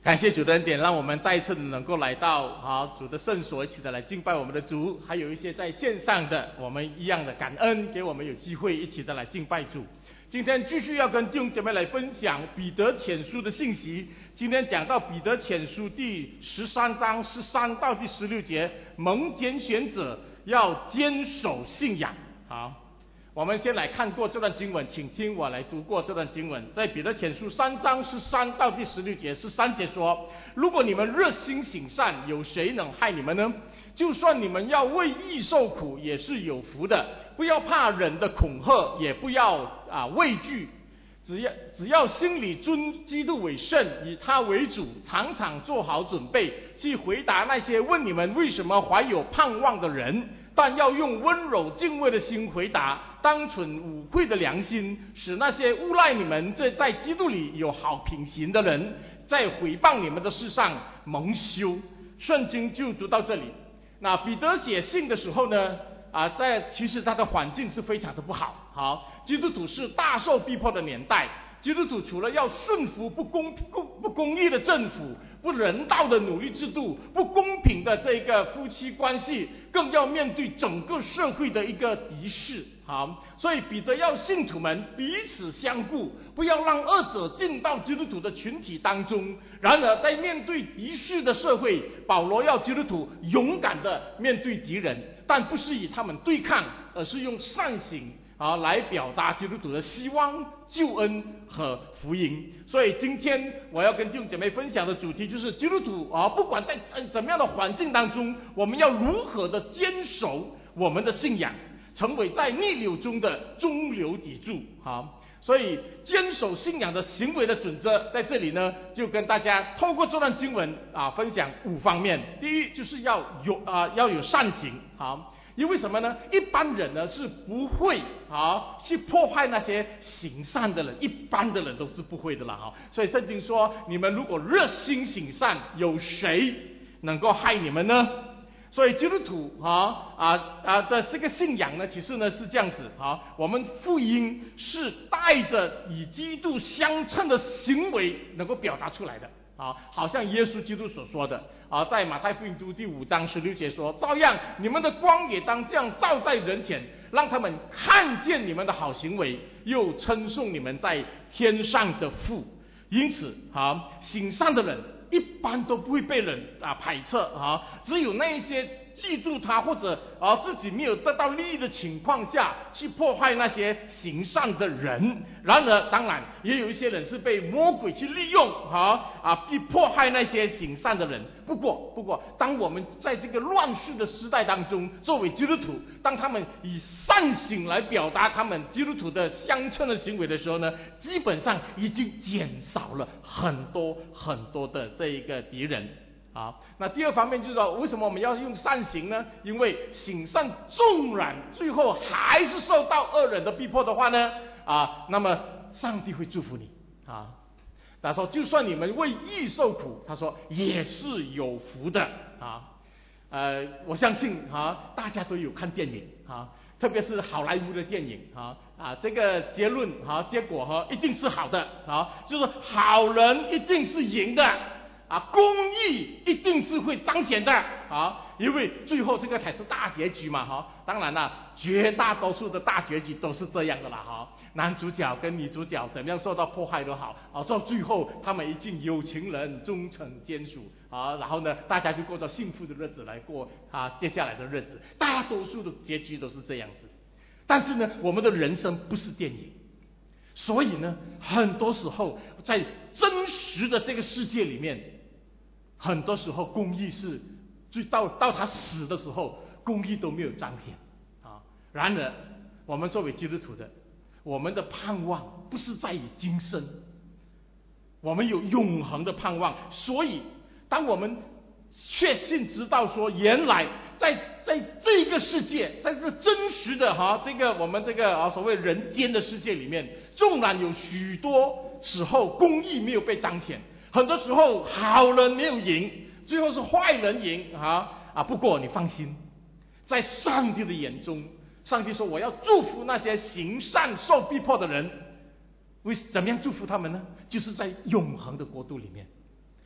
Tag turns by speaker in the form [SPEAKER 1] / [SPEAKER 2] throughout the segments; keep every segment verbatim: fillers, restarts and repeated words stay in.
[SPEAKER 1] 感谢主的恩典，让我们再一次能够来到啊主的圣所，一起的来敬拜我们的主。还有一些在线上的，我们一样的感恩，给我们有机会一起的来敬拜主。今天继续要跟弟兄姐妹来分享彼得前书的信息。今天讲到彼得前书第十三章十三到第十六节，蒙拣选者要坚守信仰。好，我们先来看过这段经文，请听我来读过这段经文。在彼得前书三章十三到第十六节，十三节说：如果你们热心行善，有谁能害你们呢？就算你们要为义受苦，也是有福的。不要怕人的恐吓，也不要啊畏惧，只要只要心里尊基督为圣，以他为主，常常做好准备，去回答那些问你们为什么怀有盼望的人。但要用温柔敬畏的心回答，当存无愧的良心，使那些诬赖你们这在基督里有好品行的人，在毁谤你们的事上蒙羞。圣经就读到这里。那彼得写信的时候呢，啊，在其实他的环境是非常的不好。好，基督徒是大受逼迫的年代。基督徒除了要顺服不公不不公义的政府、不人道的奴隶制度、不公平的这个夫妻关系，更要面对整个社会的一个敌视。好，所以彼得要信徒们彼此相顾，不要让恶者进到基督徒的群体当中。然而在面对敌视的社会，保罗要基督徒勇敢的面对敌人，但不是与他们对抗，而是用善行啊，来表达基督徒的希望、救恩和福音。所以今天我要跟弟兄姐妹分享的主题就是基督徒啊，不管在怎么样的环境当中，我们要如何的坚守我们的信仰，成为在逆流中的中流砥柱。好，所以坚守信仰的行为的准则，在这里呢，就跟大家透过这段经文啊，分享五方面。第一，就是要有啊要有善行。好。因为什么呢？一般人呢是不会啊去破坏那些行善的人，一般的人都是不会的啦哈。所以圣经说，你们如果热心行善，有谁能够害你们呢？所以基督徒啊啊啊的这个信仰呢，其实呢是这样子啊，我们福音是带着与基督相称的行为能够表达出来的。啊，好像耶稣基督所说的啊，在马太福音书第五章十六节说：照样你们的光也当这样照在人前，让他们看见你们的好行为，又称颂你们在天上的父。因此啊，行善的人一般都不会被人啊排斥啊，只有那一些记住他或者啊自己没有得到利益的情况下去破坏那些行善的人。然而当然也有一些人是被魔鬼去利用啊啊去迫害那些行善的人。不过不过当我们在这个乱世的时代当中，作为基督徒，当他们以善行来表达他们基督徒的相称的行为的时候呢，基本上已经减少了很多很多的这一个敌人。好，那第二方面就是说，为什么我们要用善行呢？因为行善纵然最后还是受到恶人的逼迫的话呢，啊，那么上帝会祝福你啊。他说，就算你们为义受苦，他说也是有福的啊。呃，我相信啊，大家都有看电影啊，特别是好莱坞的电影啊啊，这个结论啊，结果哈、啊、一定是好的啊，就是好人一定是赢的。啊，公义一定是会彰显的啊，因为最后这个才是大结局嘛哈。当然了，绝大多数的大结局都是这样的啦哈。男主角跟女主角怎么样受到迫害都好啊，到最后他们已经有情人终成眷属啊，然后呢，大家就过着幸福的日子来过啊接下来的日子。大多数的结局都是这样子，但是呢，我们的人生不是电影。所以呢，很多时候在真实的这个世界里面，很多时候公义是就到到他死的时候，公义都没有彰显啊。然而我们作为基督徒的，我们的盼望不是在于今生，我们有永恒的盼望。所以当我们确信知道说，原来在在这个世界，在这真实的哈这个我们这个啊所谓人间的世界里面，纵然有许多时候公义没有被彰显，很多时候好人没有赢，最后是坏人赢啊啊！不过你放心，在上帝的眼中，上帝说我要祝福那些行善受逼迫的人。为怎么样祝福他们呢？就是在永恒的国度里面，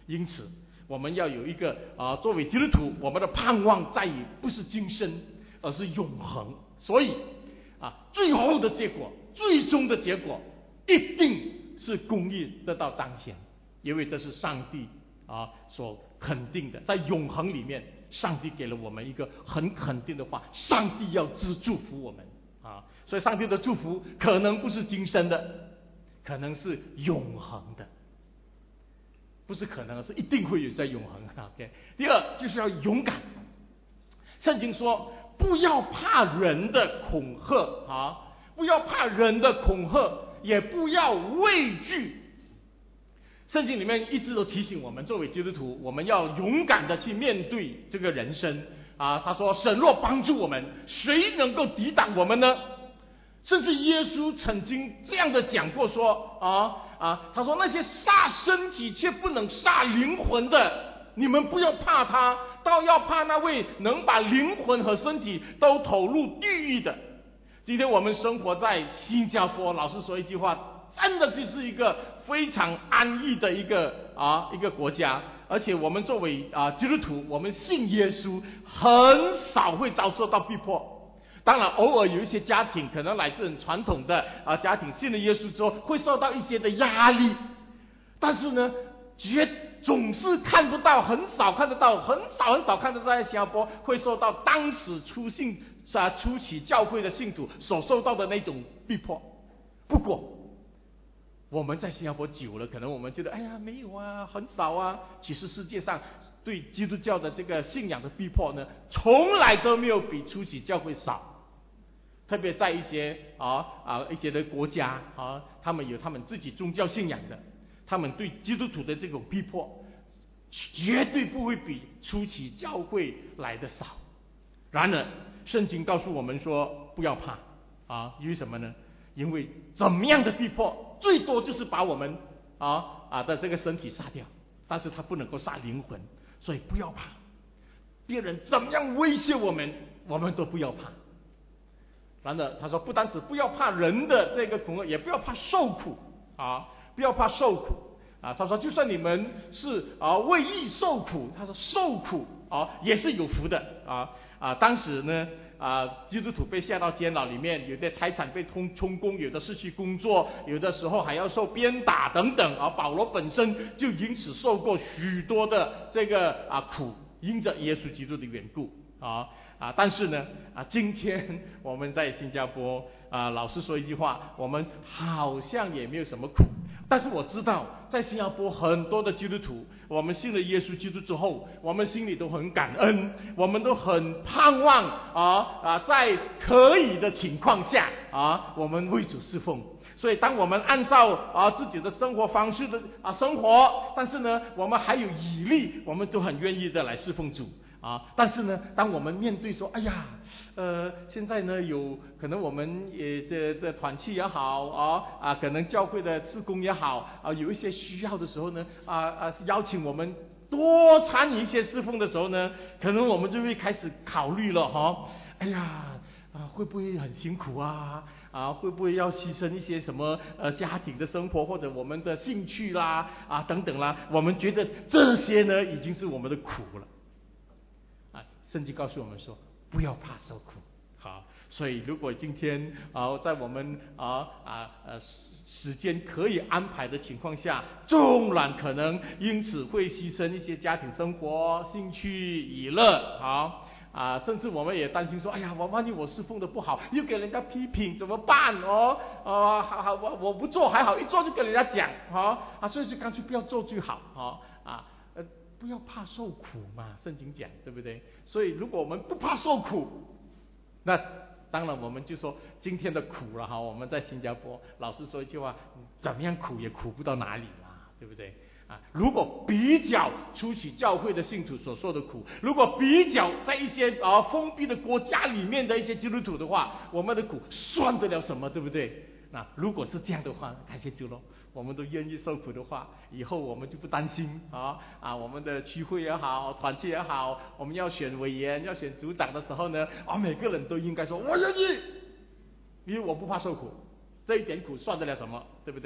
[SPEAKER 1] 因此我们要有一个啊，作为基督徒，我们的盼望在于不是今生，而是永恒。所以啊，最后的结果，最终的结果，一定是公义得到彰显，因为这是上帝啊所肯定的，在永恒里面，上帝给了我们一个很肯定的话，上帝要只祝福我们啊，所以上帝的祝福可能不是今生的，可能是永恒的。不是可能，是一定会有在永恒。OK， 第二就是要勇敢。圣经说，不要怕人的恐吓啊，不要怕人的恐吓，也不要畏惧。圣经里面一直都提醒我们，作为基督徒，我们要勇敢的去面对这个人生啊。他说，神若帮助我们，谁能够抵挡我们呢？甚至耶稣曾经这样的讲过说啊啊，他说那些杀身体却不能杀灵魂的，你们不要怕他，倒要怕那位能把灵魂和身体都投入地狱的。今天我们生活在新加坡，老实说一句话，真的就是一个非常安逸的一个啊一个国家，而且我们作为啊基督徒，我们信耶稣，很少会遭受到逼迫。当然，偶尔有一些家庭可能来自很传统的啊家庭，信了耶稣之后会受到一些的压力，但是呢，绝总是看不到，很少看得到，很少很少看得到在新加坡会受到当时初信啊初期教会的信徒所受到的那种逼迫。不过我们在新加坡久了，可能我们觉得哎呀没有啊，很少啊。其实世界上对基督教的这个信仰的逼迫呢，从来都没有比初期教会少。特别在一些啊啊一些的国家啊，他们有他们自己宗教信仰的，他们对基督徒的这种逼迫，绝对不会比初期教会来的少。然而，圣经告诉我们说，不要怕啊，因为什么呢？因为怎么样的逼迫，最多就是把我们啊啊的这个身体杀掉，但是他不能够杀灵魂，所以不要怕。别人怎么样威胁我们，我们都不要怕。然而，他说不单止不要怕人的这个恐吓，也不要怕受苦啊，不要怕受苦啊。他说，就算你们是啊为义受苦，他说受苦啊也是有福的啊啊。当时呢啊，基督徒被下到监牢里面，有的财产被充充公，有的失去工作，有的时候还要受鞭打等等啊。保罗本身就因此受过许多的这个啊苦，因着耶稣基督的缘故啊。啊，但是呢，啊，今天我们在新加坡啊，老实说一句话，我们好像也没有什么苦。但是我知道，在新加坡很多的基督徒，我们信了耶稣基督之后，我们心里都很感恩，我们都很盼望啊啊，在可以的情况下啊，我们为主侍奉。所以，当我们按照啊自己的生活方式的啊生活，但是呢，我们还有毅力，我们都很愿意的来侍奉主。啊，但是呢，当我们面对说，哎呀，呃，现在呢，有可能我们也的的团契也好啊啊，可能教会的事工也好啊，有一些需要的时候呢，啊啊，邀请我们多参与一些侍奉的时候呢，可能我们就会开始考虑了哈、哦，哎呀，啊，会不会很辛苦啊？啊，会不会要牺牲一些什么呃家庭的生活或者我们的兴趣啦啊等等啦？我们觉得这些呢，已经是我们的苦了。圣经告诉我们说，不要怕受苦。好，所以如果今天啊，在我们啊啊呃时间可以安排的情况下，纵然可能因此会牺牲一些家庭生活、兴趣、娱乐，好啊，甚至我们也担心说，哎呀，我万一我侍奉的不好，又给人家批评怎么办哦？哦，好好，我我不做还好，一做就跟人家讲，好啊，所以就干脆不要做最好，好啊。不要怕受苦嘛，圣经讲，对不对？所以如果我们不怕受苦，那当然我们就说今天的苦了哈。我们在新加坡，老实说一句话，怎么样苦也苦不到哪里嘛，对不对？啊，如果比较初期教会的信徒所受的苦，如果比较在一些啊封闭的国家里面的一些基督徒的话，我们的苦算得了什么，对不对？那如果是这样的话，感谢主咯，我们都愿意受苦的话，以后我们就不担心啊啊，我们的聚会也好，团契也好，我们要选委员、要选组长的时候呢，啊，每个人都应该说我愿意，因为我不怕受苦，这一点苦算得了什么，对不对？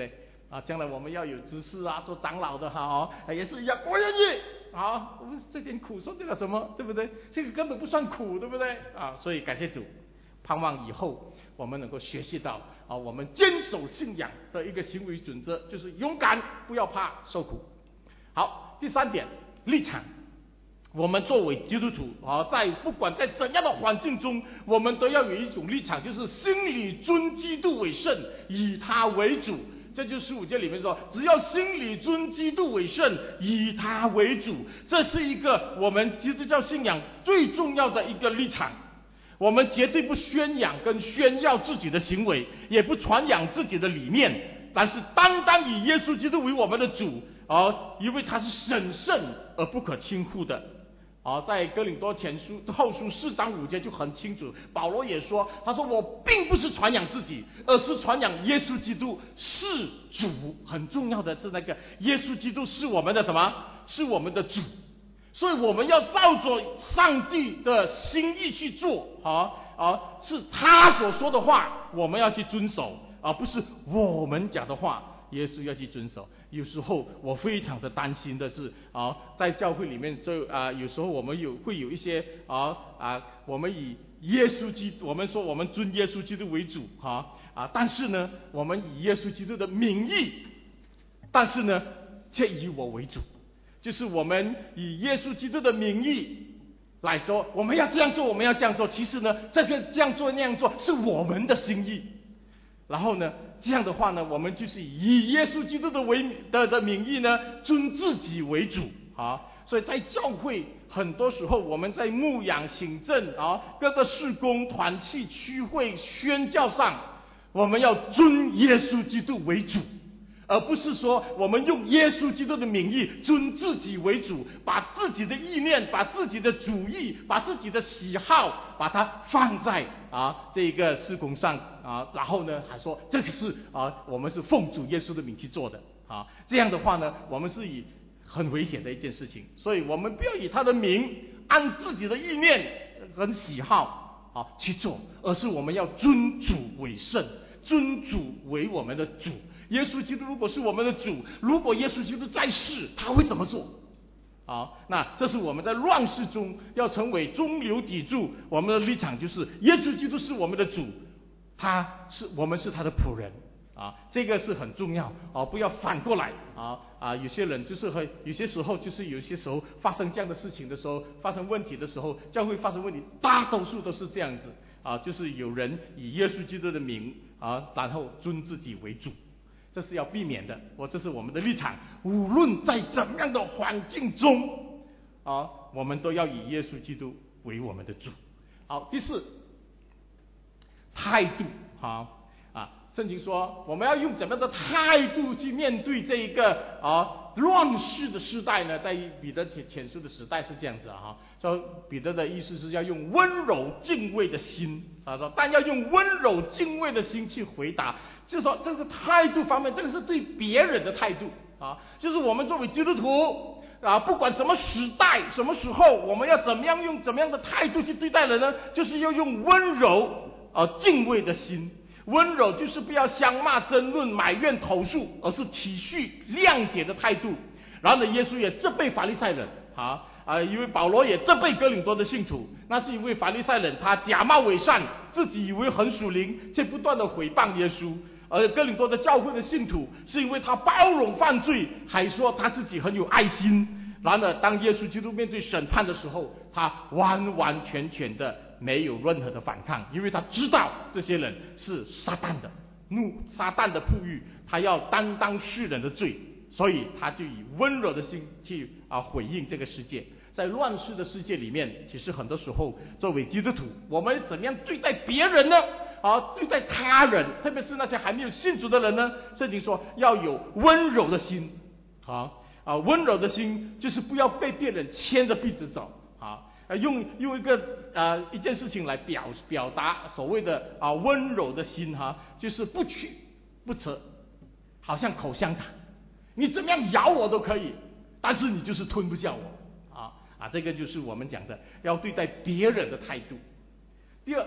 [SPEAKER 1] 啊，将来我们要有执事啊，做长老的哈哦，也是一样，我愿意啊，我们这点苦受得了什么，对不对？这个根本不算苦，对不对？啊，所以感谢主，盼望以后我们能够学习到啊，我们坚守信仰的一个行为准则，就是勇敢，不要怕受苦。好，第三点，立场。我们作为基督徒啊，在不管在怎样的环境中，我们都要有一种立场，就是心里尊基督为圣，以他为主。这就是十五节里面说，只要心里尊基督为圣，以他为主，这是一个我们基督教信仰最重要的一个立场。我们绝对不宣扬跟炫耀自己的行为，也不传扬自己的理念，但是单单以耶稣基督为我们的主，啊，因为他是神圣而不可轻忽的。啊，在哥林多前书后书四章五节就很清楚，保罗也说，他说我并不是传扬自己，而是传扬耶稣基督是主。很重要的是那个耶稣基督是我们的什么？是我们的主。所以我们要照着上帝的心意去做，啊啊，是他所说的话，我们要去遵守，而不是我们讲的话。耶稣要去遵守。有时候我非常的担心的是啊，在教会里面就啊，有时候我们有会有一些啊啊，我们以耶稣基督，我们说我们尊耶稣基督为主哈 啊, 啊，但是呢，我们以耶稣基督的名义，但是呢，却以我为主，就是我们以耶稣基督的名义来说，我们要这样做，我们要这样做。其实呢，这个这样做那样做是我们的心意。然后呢，这样的话呢，我们就是以耶稣基督的为的的名义呢，尊自己为主啊。所以在教会，很多时候我们在牧养、行政啊，各个事工、团契、区会、宣教上，我们要尊耶稣基督为主，而不是说我们用耶稣基督的名义尊自己为主，把自己的意念、把自己的主意、把自己的喜好，把它放在啊这个事工上啊，然后呢还说这个是啊我们是奉主耶稣的名去做的啊，这样的话呢，我们是以很危险的一件事情，所以我们不要以他的名按自己的意念跟喜好啊去做，而是我们要尊主为圣，尊主为我们的主。耶稣基督如果是我们的主，如果耶稣基督在世，他会怎么做？好，那这是我们在乱世中要成为中流砥柱，我们的立场就是耶稣基督是我们的主，他是我们是他的仆人啊，这个是很重要啊，不要反过来啊啊！有些人就是会有些时候就是有些时候发生这样的事情的时候，发生问题的时候，教会发生问题，大多数都是这样子啊，就是有人以耶稣基督的名啊，然后尊自己为主。这是要避免的，我这是我们的立场。无论在怎么样的环境中，啊，我们都要以耶稣基督为我们的主。好，第四，态度，好啊，圣经说我们要用怎么样的态度去面对这一个啊乱世的时代呢？在彼得前前书的时代是这样子啊，说彼得的意思是要用温柔敬畏的心，他说，但要用温柔敬畏的心去回答。就是说，这个态度方面，这个是对别人的态度啊，就是我们作为基督徒啊，不管什么时代、什么时候，我们要怎么样用怎么样的态度去对待人呢？就是要用温柔啊、敬畏的心。温柔就是不要相骂、争论、埋怨、投诉，而是体恤、谅解的态度。然后呢，耶稣也责备法利赛人啊啊，因为保罗也责备哥林多的信徒，那是因为法利赛人他假冒伪善，自己以为很属灵，却不断的毁谤耶稣。而哥林多的教会的信徒，是因为他包容犯罪，还说他自己很有爱心。然而，当耶稣基督面对审判的时候，他完完全全的没有任何的反抗，因为他知道这些人是撒旦的怒，撒旦的仆役，他要担当世人的罪，所以他就以温柔的心去啊回应这个世界。在乱世的世界里面，其实很多时候，作为基督徒，我们怎么样对待别人呢？啊，对待他人，特别是那些还没有信主的人呢，圣经说要有温柔的心，啊啊，温柔的心就是不要被别人牵着鼻子走，啊，用用一个啊一件事情来表表达所谓的啊温柔的心哈、啊，就是不屈不挠，好像口香糖，你怎么样咬我都可以，但是你就是吞不下我，啊啊，这个就是我们讲的要对待别人的态度。第二，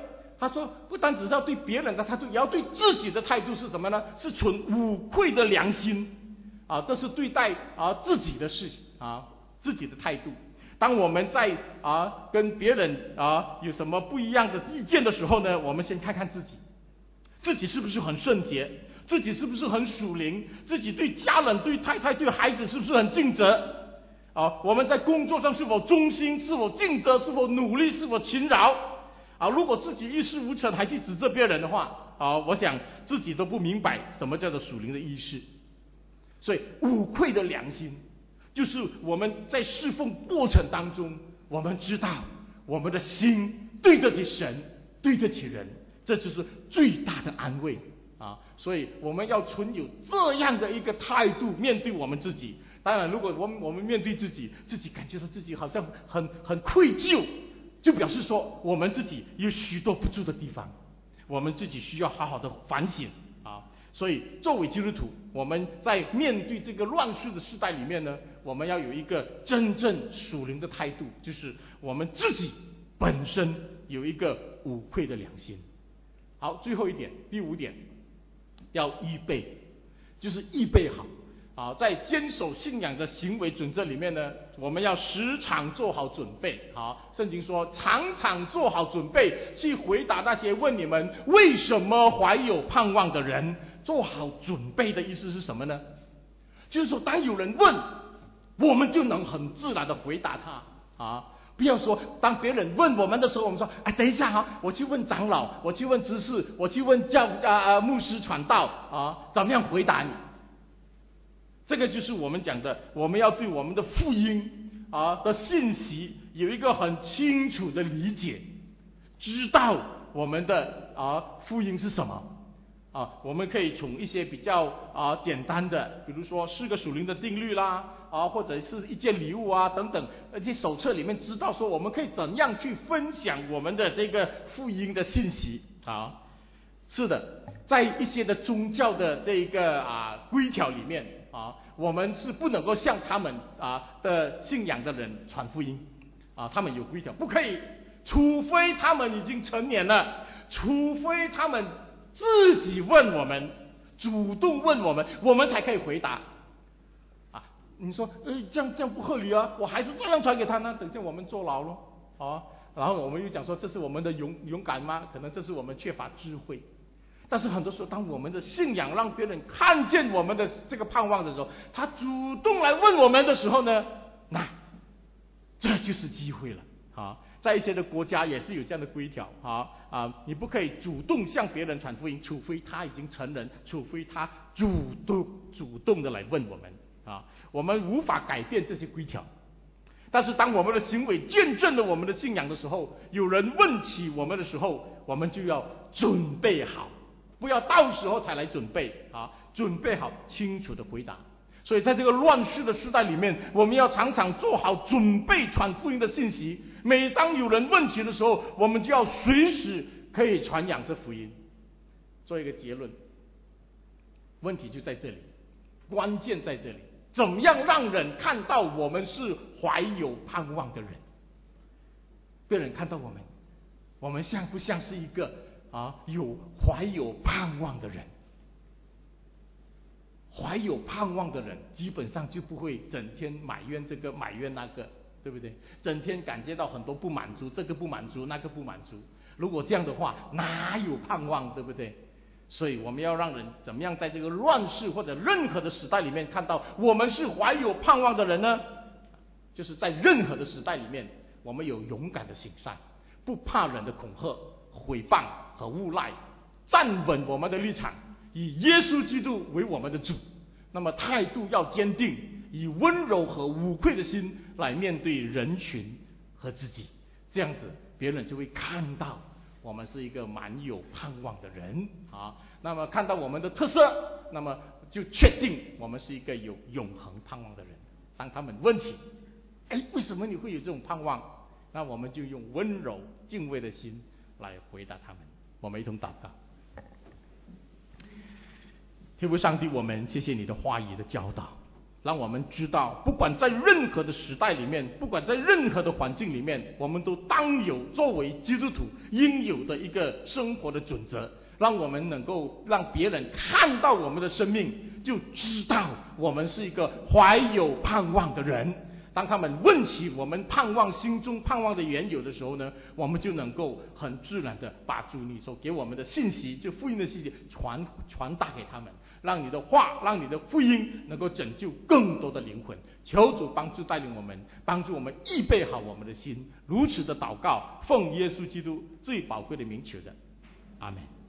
[SPEAKER 1] 他说不单只是要对别人的态度，也要对自己的态度是什么呢？是存无愧的良心啊，这是对待啊自己的事情啊，自己的态度。当我们在啊跟别人啊有什么不一样的意见的时候呢，我们先看看自己，自己是不是很圣洁，自己是不是很属灵，自己对家人、对太太、对孩子是不是很尽责啊？我们在工作上是否忠心，是否尽责，是否努力，是否勤劳啊？如果自己一事无成还去指责别人的话啊，我想自己都不明白什么叫做属灵的意识。所以无愧的良心就是我们在侍奉过程当中，我们知道我们的心对得起神，对得起人，这就是最大的安慰啊！所以我们要存有这样的一个态度面对我们自己。当然，如果我们我们面对自己，自己感觉到自己好像很很愧疚，就表示说我们自己有许多不足的地方，我们自己需要好好的反省啊！所以作为基督徒，我们在面对这个乱世的时代里面呢，我们要有一个真正属灵的态度，就是我们自己本身有一个无愧的良心。好，最后一点，第五点，要预备，就是预备好啊，在坚守信仰的行为准则里面呢，我们要时常做好准备。好，圣经说常常做好准备，去回答那些问你们为什么怀有盼望的人。做好准备的意思是什么呢？就是说当有人问，我们就能很自然的回答他啊！不要说当别人问我们的时候，我们说哎，等一下哈，我去问长老，我去问执事，我去问教啊牧师传道啊，怎么样回答你？这个就是我们讲的，我们要对我们的福音啊的信息有一个很清楚的理解，知道我们的啊福音是什么啊。我们可以从一些比较啊简单的，比如说四个属灵的定律啦啊，或者是一件礼物啊等等，而且手册里面知道说我们可以怎样去分享我们的这个福音的信息啊。是的，在一些的宗教的这个啊规条里面啊，我们是不能够向他们啊的信仰的人传福音啊，他们有规条，不可以，除非他们已经成年了，除非他们自己问我们，主动问我们，我们才可以回答啊。你说，呃，这样这样不合理啊，我还是这样传给他呢，等一下我们坐牢咯，啊，然后我们又讲说这是我们的勇勇敢吗？可能这是我们缺乏智慧。但是很多时候，当我们的信仰让别人看见我们的这个盼望的时候，他主动来问我们的时候呢，那这就是机会了啊！在一些的国家也是有这样的规条啊啊，你不可以主动向别人传福音，除非他已经成人，除非他主动主动的来问我们啊。我们无法改变这些规条，但是当我们的行为见证了我们的信仰的时候，有人问起我们的时候，我们就要准备好。不要到时候才来准备啊！准备好清楚的回答。所以在这个乱世的时代里面，我们要常常做好准备传福音的信息。每当有人问起的时候，我们就要随时可以传扬这福音。做一个结论，问题就在这里，关键在这里，怎么样让人看到我们是怀有盼望的人？别人看到我们，我们像不像是一个啊，有怀有盼望的人？怀有盼望的人，基本上就不会整天埋怨这个埋怨那个，对不对？整天感觉到很多不满足，这个不满足，那个不满足。如果这样的话，哪有盼望，对不对？所以我们要让人怎么样在这个乱世或者任何的时代里面看到我们是怀有盼望的人呢？就是在任何的时代里面，我们有勇敢的行善，不怕人的恐吓、毁谤和诬赖，站稳我们的立场，以耶稣基督为我们的主。那么态度要坚定，以温柔和无愧的心来面对人群和自己，这样子别人就会看到我们是一个蛮有盼望的人啊。那么看到我们的特色，那么就确定我们是一个有永恒盼望的人。当他们问起，哎，为什么你会有这种盼望？那我们就用温柔敬畏的心来回答他们。我们一同祷告。天父上帝，我们谢谢你的话语的教导， 让我们知道，不管在任何的时代里面，不管在任何的环境里面，我们都当有作为基督徒应有的一个生活的准则，让我们能够让别人看到我们的生命，就知道我们是一个怀有盼望的人。当他们问起我们盼望心中盼望的缘由的时候呢，我们就能够很自然的把主你所给我们的信息，就福音的信息传传达给他们，让你的话，让你的福音能够拯救更多的灵魂。求主帮助带领我们，帮助我们预备好我们的心，如此的祷告，奉耶稣基督最宝贵的名求的，阿们。